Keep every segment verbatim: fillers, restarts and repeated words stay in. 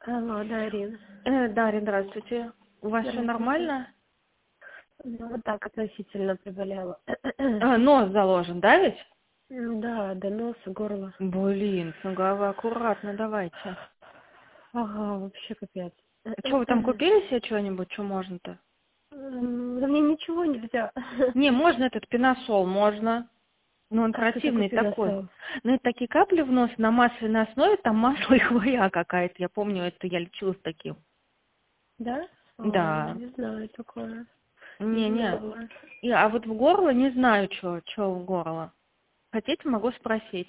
Алло, да, Ирина. Э, Дарья, здравствуйте. У вас все Здравствуйте. нормально? Ну, вот так относительно приболела. А, нос заложен, да ведь? М, Да, до носа, горло. Блин, ну вы аккуратно давайте. Ага, вообще капец. Что, вы там купили себе что-нибудь, что можно-то? М, Да мне ничего нельзя. Не, можно этот пеносол, можно. Но он А что такое противный такой. педосол? Ну, это такие капли в нос на масляной основе, там масло и хвоя какая-то. Я помню, это я лечилась таким. Да? А, Да. не знаю такое. Не Не-не. знала. И- А вот в горло не знаю, что, что в горло. Хотите, могу спросить.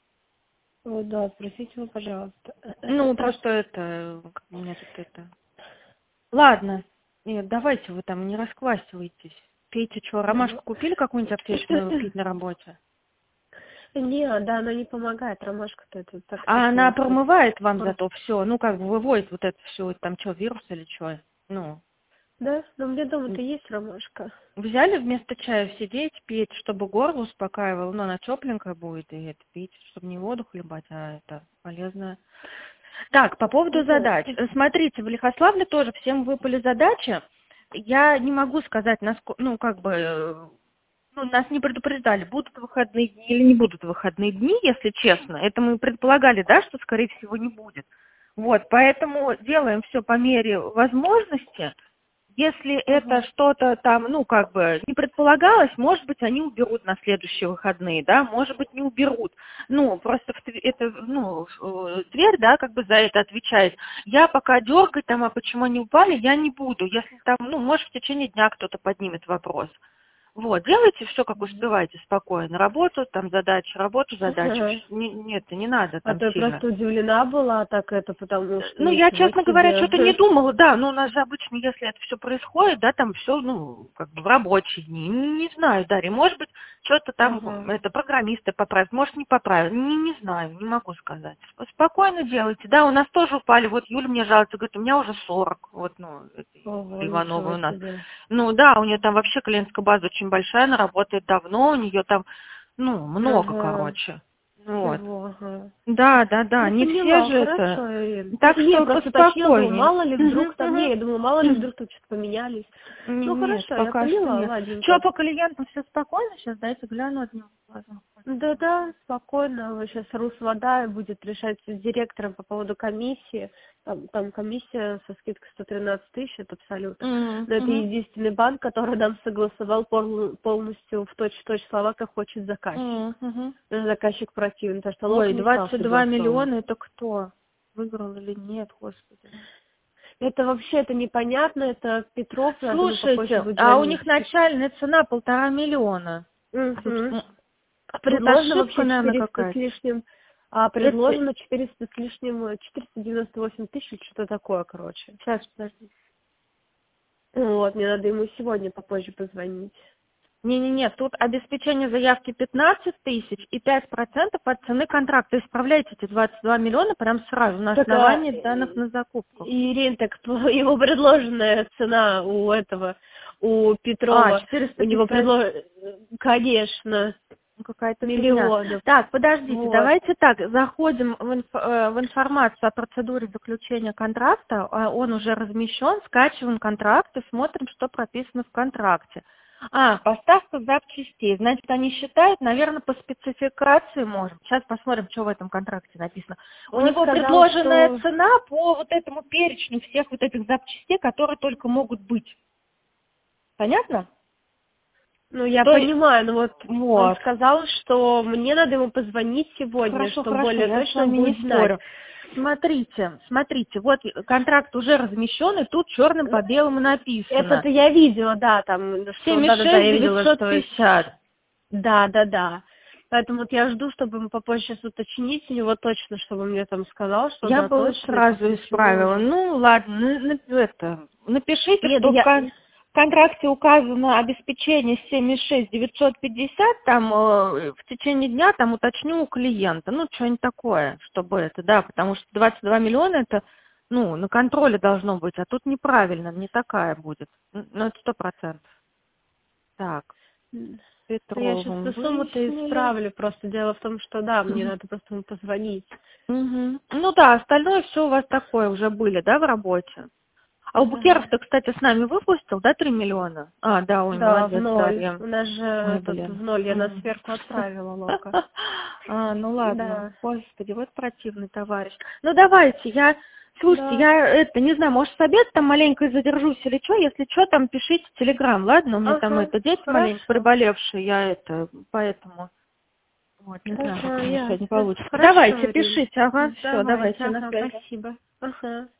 О, да, спросите его, пожалуйста. Ну, просто это, как у меня тут это... Ладно, нет, давайте вы там не расквасивайтесь. Пейте что, ромашку купили какую-нибудь аптечную пить на работе? Не, да, она не помогает, ромашка-то это так А честно. она это промывает вам просто- зато все, ну как бы выводит вот это все, там что, вирус или что? Ну, Да, но у меня дома-то есть ромашка. взяли вместо чая сидеть, пить, чтобы горло успокаивало, но она тепленькая будет, и это пить, чтобы не воду хлебать, а это полезно. Так, по поводу задач. Понятно. Э, Смотрите, в Лихославле тоже всем выпали задачи. Я не могу сказать, насколько, ну, как бы, э, ну, нас не предупреждали, будут выходные дни или не будут выходные дни, если честно. Это мы предполагали, да, что, скорее всего, не будет. Вот, поэтому делаем все по мере возможности. Если это Ага. что-то там, ну, как бы не предполагалось, может быть, они уберут на следующие выходные, да, может быть, не уберут. Ну, просто в тв- это, ну, э, Тверь, да, как бы за это отвечает. Я пока дергать там, а почему они упали, я не буду. Если там, ну, может, в течение дня кто-то поднимет вопрос. Вот, делайте все, как успеваете, спокойно. Работу, там, задачи, работу, задачи. Ага. Не- Нет, не надо А там то я сильно. просто удивлена была, так это, потому что Ну, я, ничего честно говоря, что-то не себе. думала, да, но у нас же обычно, если это все происходит, да, там все, ну, как бы в рабочие дни. Не, не знаю, Дарья, может быть, что-то там, Ага. это, программисты поправят, может, не поправят, не, не знаю, не могу сказать. Спокойно делайте, да, у нас тоже упали, вот Юля мне жалуется, говорит, у меня уже сорок, вот, ну, это Ого, Иванова ничего у нас. себе. Ну, да, у нее там вообще клиентская база очень большая, она работает давно, у нее там, ну, много, Ага. короче, вот. Всего, ага. Да, да, да, Ну, не все поняла, же это. хорошо, Ирин. Так Не, я что просто уточнила, думаю, поспокойней. мало ли вдруг там, не, я думала, мало ли вдруг там что-то поменялись. Не- Ну, Нет, хорошо, я пока что поняла, нет. Что ладненько. по клиентам все спокойно? Сейчас дайте гляну одним глазом. Да-да, спокойно. Вот сейчас Русвода будет решать с директором по поводу комиссии. Там, там комиссия со скидкой сто тринадцать тысяч, это абсолютно. Мгм, Но это мгм, единственный банк, который нам согласовал пол- полностью в точь-в-точь слова, как хочет заказчик. мгм, мгм. Но заказчик противный, потому что Ой, лог не стал двадцать два согласовывать. миллиона это кто? Выиграл или нет, господи. Это вообще это непонятно, это Петров, я думаю, попозже Слушайте, будет а у звонить. них начальная цена полтора миллиона. Тут Угу. м, тут Предложено ошибка, вообще наверное, четыреста с какая-то. лишним, а Это предложено четыреста с лишним, э, четыреста девяносто восемь тысяч, что-то такое, короче. сейчас, подожди. Вот, мне надо ему сегодня попозже позвонить. Не-не-не, тут обеспечение заявки пятнадцать тысяч и пять процентов от цены контракта. Исправляйте эти двадцать два миллиона прям сразу на Так, а, основании данных э, на закупку. Ирин, так его предложенная цена у этого, у А, Петрова, у четыреста него пятьдесят, предложено, конечно, ну, какая-то фигня. миллионов. Так, подождите, Вот. давайте так, заходим в, инф- э, в информацию о процедуре заключения контракта, а он уже размещен, скачиваем контракт и смотрим, что прописано в контракте. А, поставка запчастей. Значит, они считают, наверное, по спецификации можем. Сейчас посмотрим, что в этом контракте написано. У Он него сказал, предложенная что, цена по вот этому перечню всех вот этих запчастей, которые только могут быть. Понятно? ну, я То есть, понимаю, но вот он вот. сказал, что мне надо ему позвонить сегодня, Хорошо, что хорошо, более я с точно он вами не будет знать. спорю. Смотрите, смотрите, вот контракт уже размещен, и тут черным по белому написано. Это-то я видела, да, там, что, семьдесят да-да-да, шесть я видела, девятьсот что, пятьдесят. да-да-да. Поэтому вот я жду, чтобы ему попозже сейчас уточнить у него точно, чтобы он мне там сказал, что Я да, бы точно, и сразу после чего исправила. уже. Ну, ладно, на- на- это, напишите, Нет, да что в я, кон- в контракте указано обеспечение семьдесят шесть девятьсот пятьдесят, там э, в течение дня там уточню у клиента, ну, что-нибудь такое, чтобы это, да, потому что двадцать два миллиона это, ну, на контроле должно быть, а тут неправильно, не такая будет. Н- Ну, это сто процентов. Так. Я сейчас Петровым эту сумму-то выяснили. исправлю. Просто дело в том, что да, мне Мгм. надо просто ему позвонить. Мгм. Ну да, остальное все у вас такое уже были, да, в работе? А у Да. Букеров-то, кстати, с нами выпустил, да, три миллиона? А, да, ой, Да, в молодец, ноль. Дарья. У нас же Ой, этот блин. в ноль я на М. сверку отправила, Лока. А, ну ладно. Да. Господи, вот противный товарищ. Ну давайте, я... Слушайте, Да. я это, не знаю, может, с обед там маленько задержусь или что, если что, там пишите в Телеграм, ладно? У меня там Ага, это, дети маленько хорошо. приболевшие, я это, поэтому... Вот, не знаю, как Ага, у меня сегодня ясно. получится. Хорошо, Давайте, Рим. пишите, ага, все, Давайте, давайте, на ага, связи. спасибо. Ага.